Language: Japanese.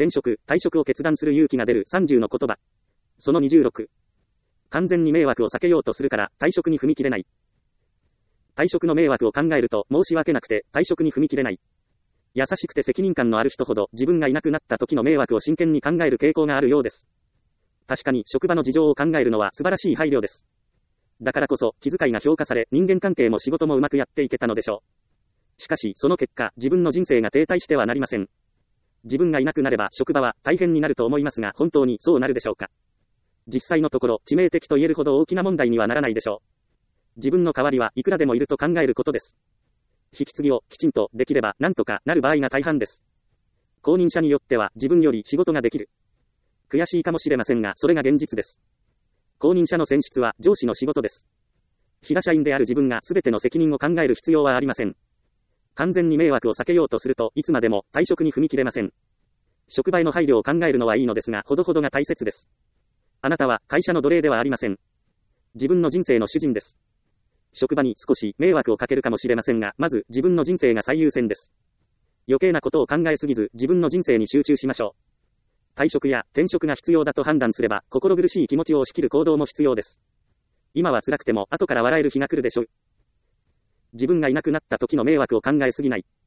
転職、退職を決断する勇気が出る30の言葉。その26。完全に迷惑を避けようとするから退職に踏み切れない。退職の迷惑を考えると申し訳なくて退職に踏み切れない。優しくて責任感のある人ほど自分がいなくなった時の迷惑を真剣に考える傾向があるようです。確かに職場の事情を考えるのは素晴らしい配慮です。だからこそ気遣いが評価され人間関係も仕事もうまくやっていけたのでしょう。しかしその結果自分の人生が停滞してはなりません。自分がいなくなれば職場は大変になると思いますが本当にそうなるでしょうか。実際のところ致命的と言えるほど大きな問題にはならないでしょう。自分の代わりはいくらでもいると考えることです。引き継ぎをきちんとできればなんとかなる場合が大半です。後任者によっては自分より仕事ができる。悔しいかもしれませんがそれが現実です。後任者の選出は上司の仕事です。平社員である自分が全ての責任を考える必要はありません。完全に迷惑を避けようとするといつまでも退職に踏み切れません。職場への配慮を考えるのはいいのですがほどほどが大切です。あなたは会社の奴隷ではありません。自分の人生の主人です。職場に少し迷惑をかけるかもしれませんが、まず自分の人生が最優先です。余計なことを考えすぎず自分の人生に集中しましょう。退職や転職が必要だと判断すれば、心苦しい気持ちを押し切る行動も必要です。今は辛くても後から笑える日が来るでしょう。自分がいなくなった時の迷惑を考えすぎない。